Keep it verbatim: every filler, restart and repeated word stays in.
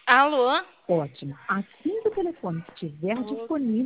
Alô? Ótimo. Assim que o telefone estiver Alô? disponível,